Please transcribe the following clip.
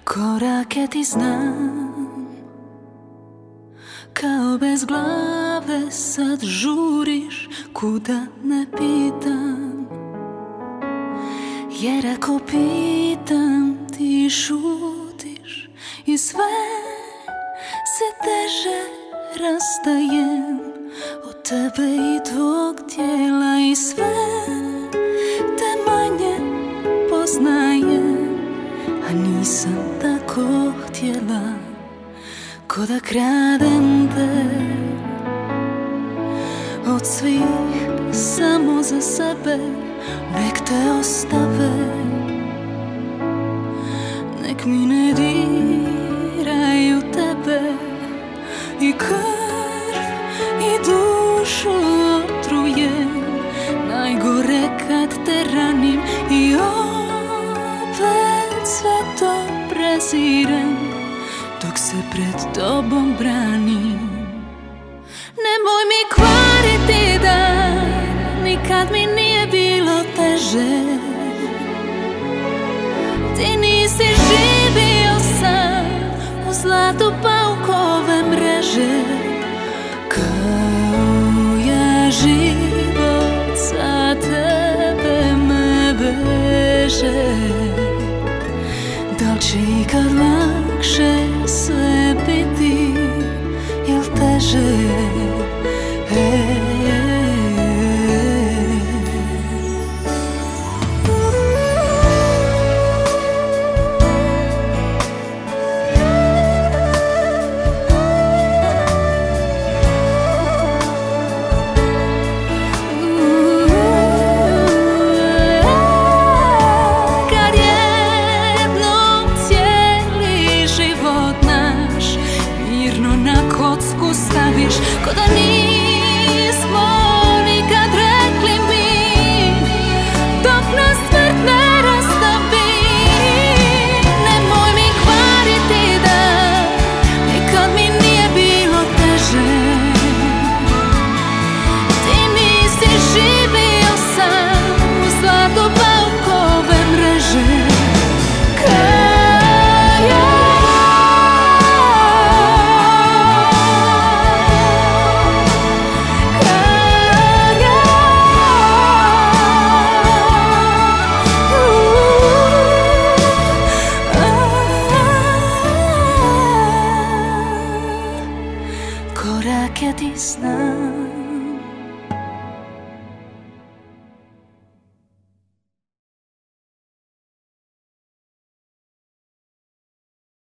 Korake ti znam, kao bez glave sad žuriš kuda ne pitam. Jer ako pitam ti šutiš i sve se teže rastajem od tebe i tvog tijela i sve te manje poznajem. A nisam tako htjela, ko da kradem te od svih samo za sebe. Nek te ostave, nek mi ne diraju tebe i krv i dušu otrujem. Najgore kad te ranim i opet sve to prezirem dok se pred tobom branim. Nemoj mi kvariti dan, nikad mi nije bilo teže. Ti nisi živio sam u zlatu paukove mreže. Kao ja život za tebe me veže. Da li će ikad lakše se